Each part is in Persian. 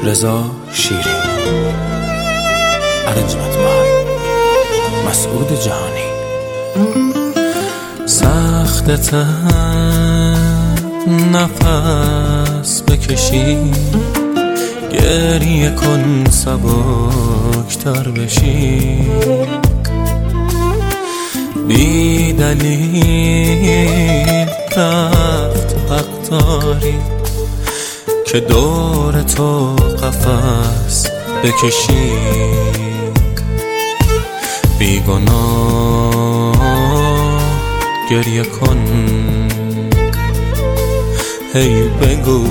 رضا شیری. ارنجمنت بای مسعود جهانی. سختت نفس بکشی، گریه کن سبکتر بشی، بی دلیل رفت حق داری که دور تو قفس بکشی، بی گناه گریه کن، هی بگو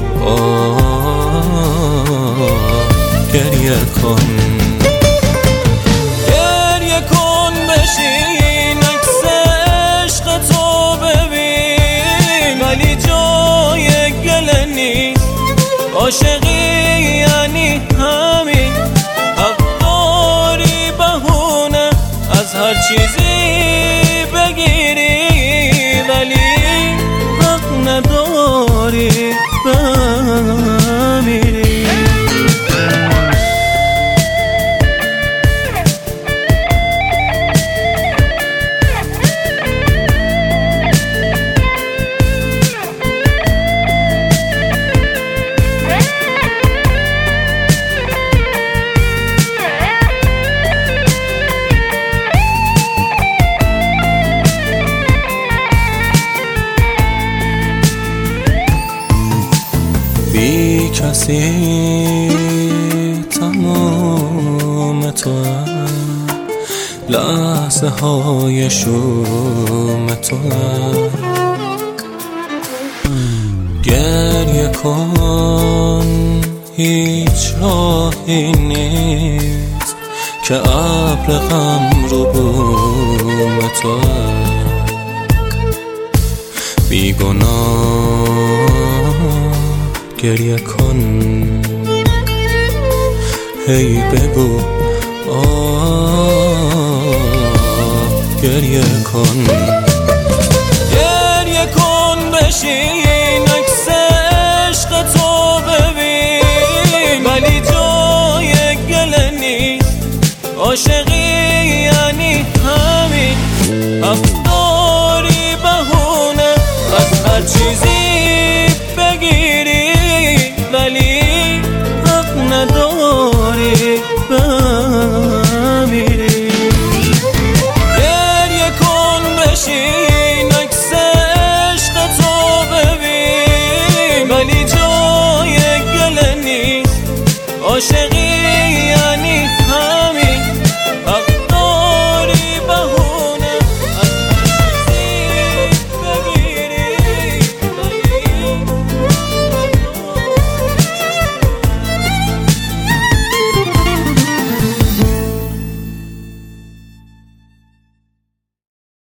گریه کن، گریه کن بشین عکس عشق تو ببین، ولی جای گله نیست، عاشقی یعنی همین، حق داری بهونه از هر چیزی بگیری، ولی حق نداری بمیری. بی کسی تمام تو، لحظه های شوم تو، گریه کن هیچ راهی نیست که ابر غم رو بوم تو، بی گناه گریه کن، هی بگو گریه کن، گریه کن بشین عکس عشق تو ببین، ولی جای گله نیست، عاشقی یعنی همین، حق داری بهونه از هر چیزی بگیری، ولی حق نداری بمیری. گریه کن بشین عکس عشق تو ببین، ولی جای گله نیست، عاشقی